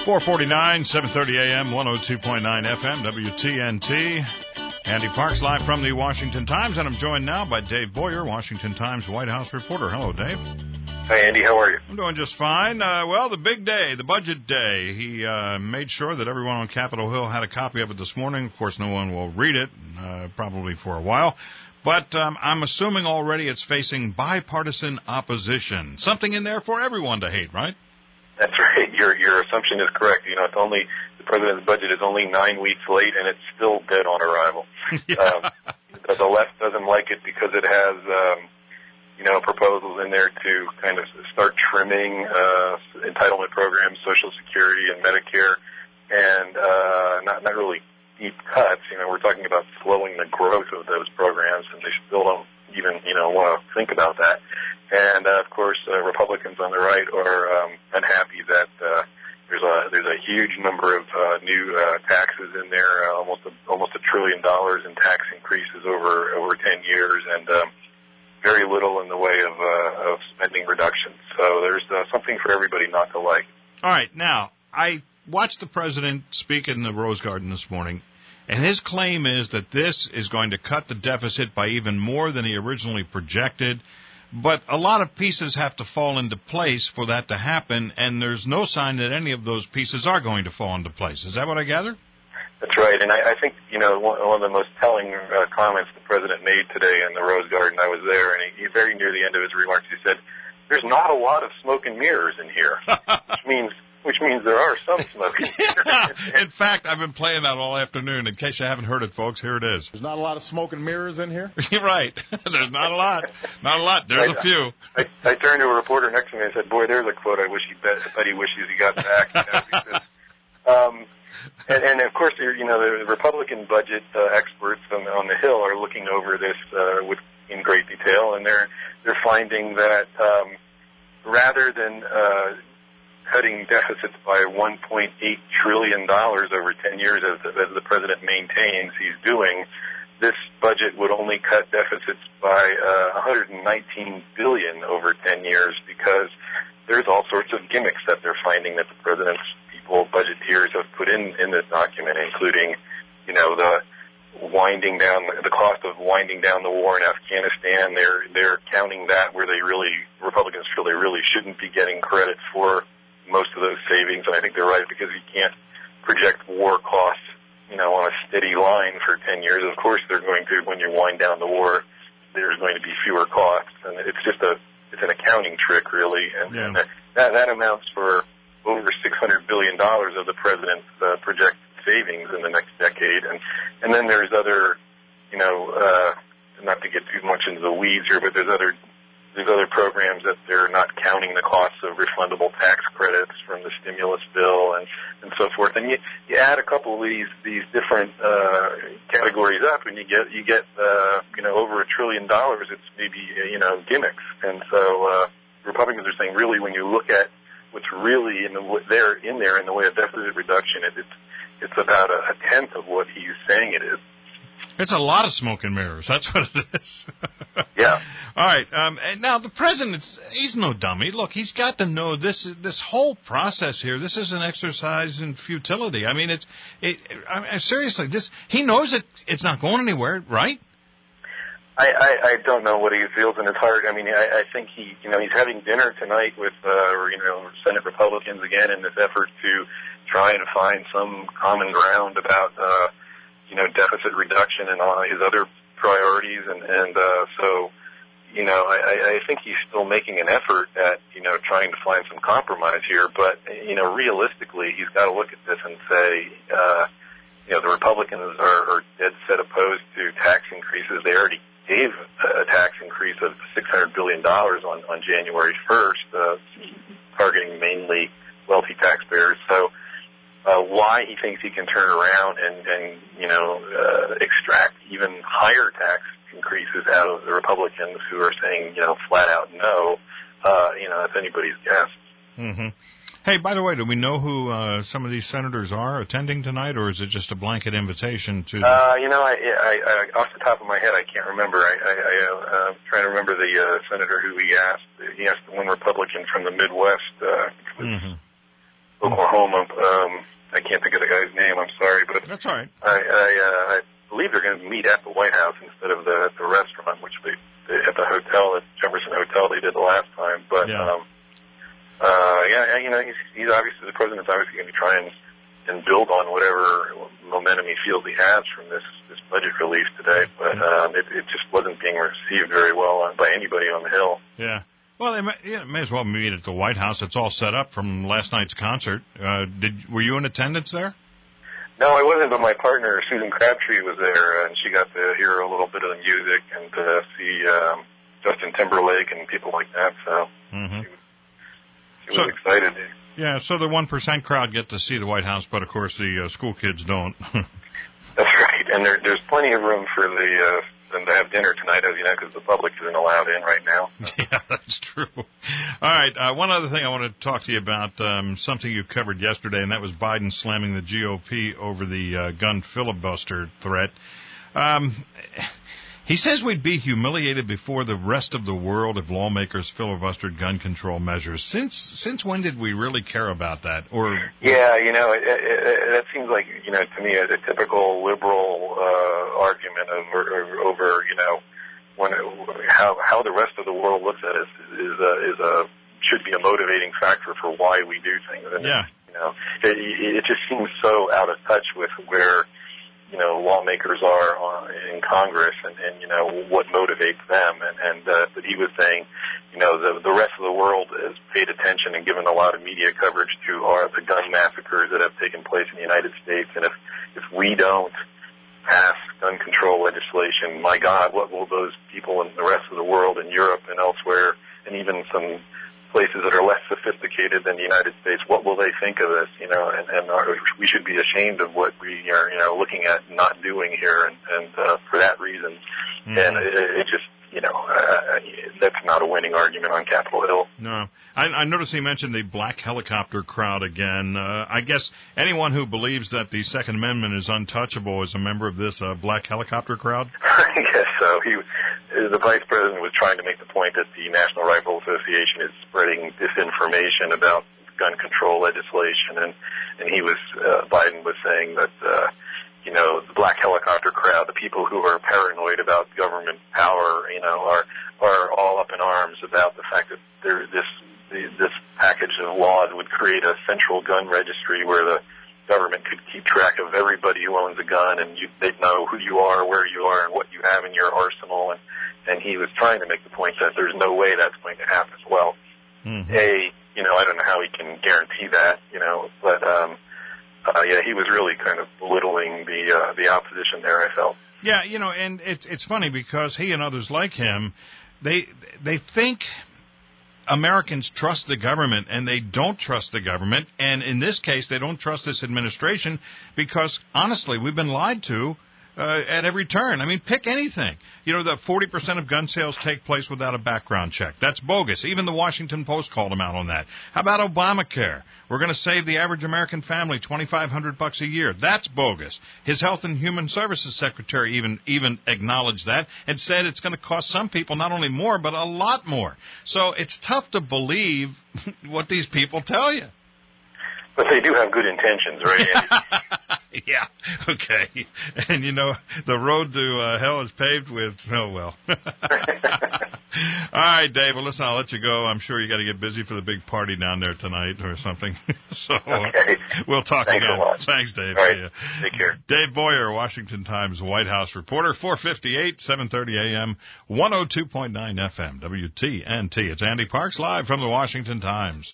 449, 730 AM, 102.9 FM, WTNT. Andy Parks live from the Washington Times, and I'm joined now by Dave Boyer, Washington Times White House reporter. Hello, Dave. Hi, Andy. How are you? I'm doing just fine. Well, the big day, the budget day. He made sure that everyone on Capitol Hill had a copy of it this morning. Of course, no one will read it, probably for a while. But I'm assuming already it's facing bipartisan opposition. Something in there for everyone to hate, right? That's right. Your assumption is correct. You know, the president's budget is only 9 weeks late, and it's still dead on arrival. Yeah. The left doesn't like it because it has, proposals in there to kind of start trimming entitlement programs, Social Security and Medicare, and not really deep cuts. You know, we're talking about slowing the growth of those programs, and they still don't even, want to think about that. And, of course, Republicans on the right are unhappy that there's a huge number of new taxes in there, almost $1 trillion in tax increases over 10 years, and very little in the way of spending reductions. So there's something for everybody not to like. All right. Now, I watched the president speak in the Rose Garden this morning, and his claim is that this is going to cut the deficit by even more than he originally projected. But a lot of pieces have to fall into place for that to happen, and there's no sign that any of those pieces are going to fall into place. Is that what I gather? That's right, and I think, one of the most telling comments the president made today in the Rose Garden, I was there, and he very near the end of his remarks, he said, "There's not a lot of smoke and mirrors in here," which means there are some smoke and mirrors. In fact, I've been playing that all afternoon. In case you haven't heard it, folks, here it is. There's not a lot of smoke and mirrors in here? You're right. There's not a lot. Not a lot. There's a few. I turned to a reporter next to me and said, "Boy, there's a quote I bet he wishes he got back." Because, and of course, the Republican budget experts on the Hill are looking over this in great detail, and they're finding that rather than cutting deficits by $1.8 trillion over 10 years, as the president maintains he's doing, this budget would only cut deficits by $119 billion over 10 years, because there's all sorts of gimmicks that they're finding that the president's budgeteers have put in this document, including, the cost of winding down the war in Afghanistan. They're counting that where Republicans feel they really shouldn't be getting credit for most of those savings. And I think they're right, because you can't project war costs, on a steady line for 10 years. Of course, they're going to, when you wind down the war, there's going to be fewer costs, and it's an accounting trick, really, and that amounts for over $600 billion of the president's projected savings in the next decade. And then there's other, not to get too much into the weeds here, but there's other programs that they're not counting the costs of refundable tax credits from the stimulus bill and so forth. And you add a couple of these different categories up, and you get over $1 trillion. It's maybe gimmicks. And so Republicans are saying, really, when you look at what's really in there in the way of deficit reduction, it's about a tenth of what he's saying it is. It's a lot of smoke and mirrors. That's what it is. Yeah. All right. And now the president, he's no dummy. Look, he's got to know this whole process here. This is an exercise in futility. I mean, seriously, he knows it's not going anywhere, right? I don't know what he feels in his heart. I mean, I think he's having dinner tonight with, Senate Republicans again in this effort to try and find some common ground about, deficit reduction and all his other priorities. So, I think he's still making an effort at, trying to find some compromise here. But, realistically, he's got to look at this and say, the Republicans are dead set opposed to tax increases. They already gave a tax increase of $600 billion on January 1st, targeting mainly wealthy taxpayers. So why he thinks he can turn around and extract even higher tax increases out of the Republicans who are saying, flat out no, that's anybody's guess. Mm-hmm. Hey, by the way, do we know who some of these senators are attending tonight, or is it just a blanket invitation to? I off the top of my head, I can't remember. I'm trying to remember the senator who he asked. He asked one Republican from the Midwest. Oklahoma. I can't think of the guy's name. I'm sorry, but that's all right. I believe they're going to meet at the White House instead of the restaurant, which they at the hotel, at Jefferson Hotel, they did the last time. But he's obviously, the president's obviously going to be trying and build on whatever momentum he feels he has from this budget release today. But it just wasn't being received very well by anybody on the Hill. Yeah. Well, they may as well meet at the White House. It's all set up from last night's concert. Were you in attendance there? No, I wasn't, but my partner, Susan Crabtree, was there, and she got to hear a little bit of the music and to see Justin Timberlake and people like that, so she was excited. Yeah, so the 1% crowd get to see the White House, but, of course, the school kids don't. That's right, and there's plenty of room for them to have dinner tonight, as you know, because the public isn't allowed in right now. Yeah, that's true. All right, one other thing I want to talk to you about, something you covered yesterday, and that was Biden slamming the GOP over the gun filibuster threat. He says we'd be humiliated before the rest of the world if lawmakers filibustered gun control measures. Since when did we really care about that? Yeah, that seems like, to me, a typical liberal argument over how the rest of the world looks at us should be a motivating factor for why we do things. And it just seems so out of touch with where lawmakers are in Congress and what motivates them. But he was saying, the rest of the world has paid attention and given a lot of media coverage to the gun massacres that have taken place in the United States. And if we don't pass gun control legislation, my God, what will those people in the rest of the world, in Europe and elsewhere, and even some places that are less sophisticated than the United States, what will they think of this? And we should be ashamed of what we are, looking at and not doing here, and for that reason. Mm-hmm. And it just, that's not a winning argument on Capitol Hill. No. I noticed he mentioned the black helicopter crowd again. I guess anyone who believes that the Second Amendment is untouchable is a member of this black helicopter crowd? I guess so. The vice president was trying to make the point that the National Rifle Association is spreading disinformation about gun control legislation, and Biden was saying that, the black helicopter crowd, the people who are paranoid about government power, are all up in arms about the fact that this package of laws would create a central gun registry where the government could keep track of everybody who owns a gun, and they'd know who you are, where you are, and what you have in your arsenal. And he was trying to make the point that there's no way that's going to happen. Well, I don't know how he can guarantee that, but he was really kind of belittling the opposition there, I felt. Yeah, and it's funny because he and others like him, they think Americans trust the government, and they don't trust the government. And in this case, they don't trust this administration because, honestly, we've been lied to at every turn. I mean, pick anything. That 40% of gun sales take place without a background check. That's bogus. Even the Washington Post called him out on that. How about Obamacare? We're going to save the average American family $2,500 a year. That's bogus. His Health and Human Services Secretary even acknowledged that and said it's going to cost some people not only more, but a lot more. So it's tough to believe what these people tell you. But they do have good intentions, right? Yeah, okay. And, the road to hell is paved with, oh, well. All right, Dave, well, listen, I'll let you go. I'm sure you got to get busy for the big party down there tonight or something. So okay. We'll talk Thanks again. A lot. Thanks, Dave. All right. Take care. Dave Boyer, Washington Times White House reporter, 4:58, 7:30 a.m., 102.9 FM, WTNT. It's Andy Parks live from the Washington Times.